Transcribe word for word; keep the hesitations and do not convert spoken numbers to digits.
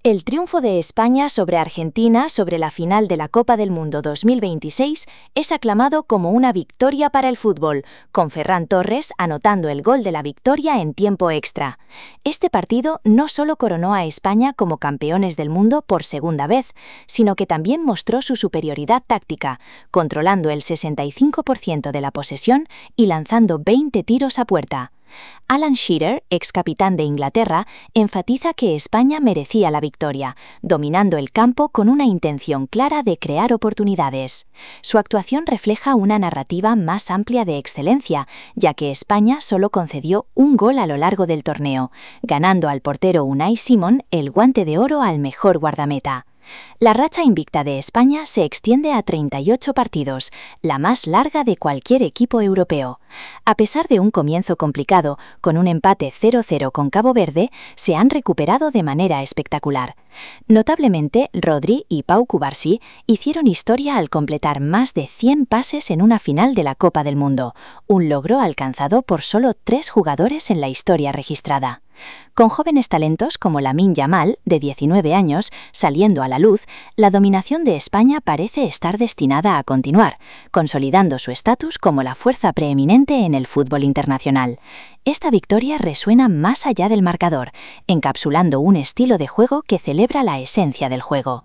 El triunfo de España sobre Argentina sobre la final de la Copa del Mundo dos mil veintiséis es aclamado como una victoria para el fútbol, con Ferran Torres anotando el gol de la victoria en tiempo extra. Este partido no solo coronó a España como campeones del mundo por segunda vez, sino que también mostró su superioridad táctica, controlando el sesenta y cinco por ciento de la posesión y lanzando veinte tiros a puerta. Alan Shearer, ex capitán de Inglaterra, enfatiza que España merecía la victoria, dominando el campo con una intención clara de crear oportunidades. Su actuación refleja una narrativa más amplia de excelencia, ya que España solo concedió un gol a lo largo del torneo, ganando al portero Unai Simón el Guante de Oro al mejor guardameta. La racha invicta de España se extiende a treinta y ocho partidos, la más larga de cualquier equipo europeo. A pesar de un comienzo complicado, con un empate cero cero con Cabo Verde, se han recuperado de manera espectacular. Notablemente, Rodri y Pau Cubarsí hicieron historia al completar más de cien pases en una final de la Copa del Mundo, un logro alcanzado por solo tres jugadores en la historia registrada. Con jóvenes talentos como Lamine Yamal, de diecinueve años, saliendo a la luz, la dominación de España parece estar destinada a continuar, consolidando su estatus como la fuerza preeminente en el fútbol internacional. Esta victoria resuena más allá del marcador, encapsulando un estilo de juego que celebra la esencia del juego.